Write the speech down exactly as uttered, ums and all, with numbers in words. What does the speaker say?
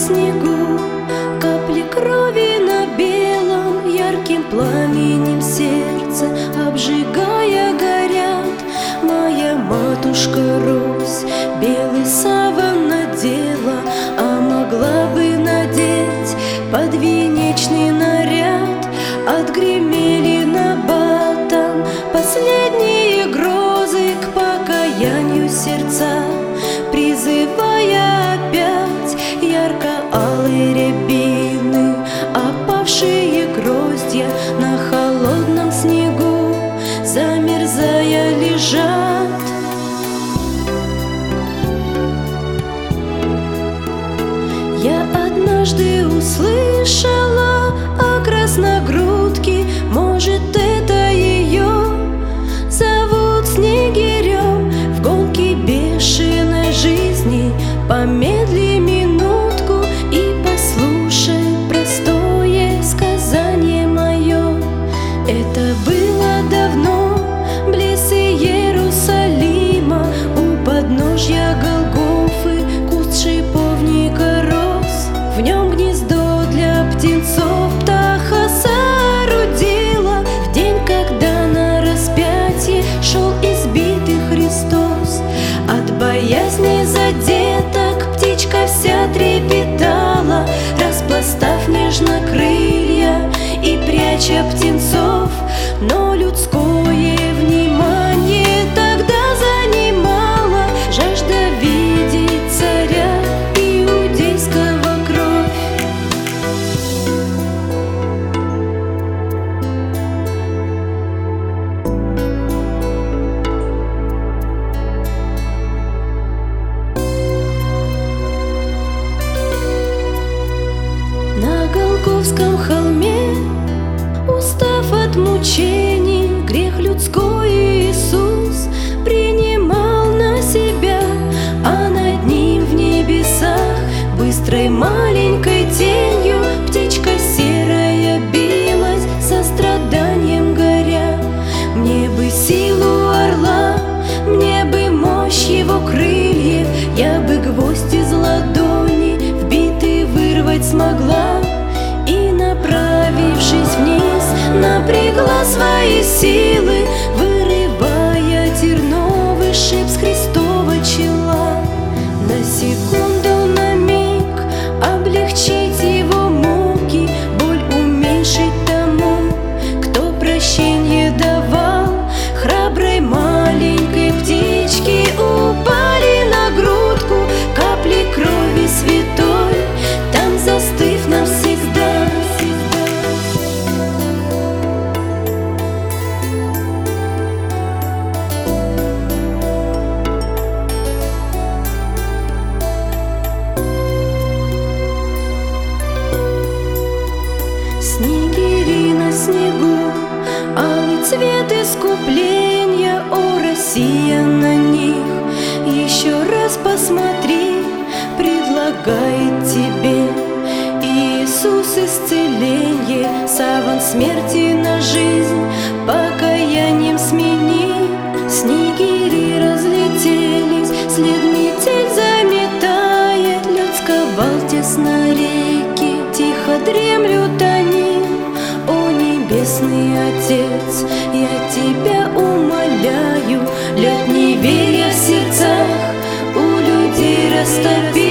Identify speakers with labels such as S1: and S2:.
S1: снегу, капли крови на белом, ярким пламенем сердца обжигая горят. Моя матушка Русь белый саван надела, а могла бы надеть подвенечный наряд. Отгремели набатом последние грозы, к покаянию сердца призывая опять ярко-алые рябины, опавшие гроздья на холодном снегу замерзая лежат. Я однажды услышала о красногрудке, может, это ее зовут Снегирем. В гонке бешеной жизни помедли минутку и послушай простое сказание мое. Это было давно, близ Иерусалима, у подножья Голгофы куст шиповника рос. В нем гнездо для птенцов птаха соорудила в день, когда на распятие шел избитый Христос. От боязни задеток птичка вся трепетала, распластав нежно крылья и пряча птенцов. Но людское внимание тогда занимала жажда видеть царя иудейского кровь. На Голгофском холме, устав от мучений, грех людской Иисус принимал на себя, а над ним в небесах быстрой маленькой тенью птичка серая билась, состраданием горя. Мне бы силу орла, мне бы мощь его крыльев, я бы гвоздь из ладони вбитый вырвать смогла. И, направившись вниз, напрягла свои силы, вырывая терновый шип с Христова чела. На секунду, на миг облегчить его муки, боль уменьшить тому, кто прощенье давал. Храброй маленькой птичке упали на грудку капли крови святой, там застыв навсегда. Снегири на снегу, алый цвет искупления, о, Россия, на них еще раз посмотри, предлагает тебе Иисус исцеление, саван смерти на жизнь покаянием смени. Снегири разлетелись, след метель заметает, лед сковал тесно реки, тихо дремлют они. О, Небесный Отец, я тебя умоляю, лед неверия в сердцах у людей растопи.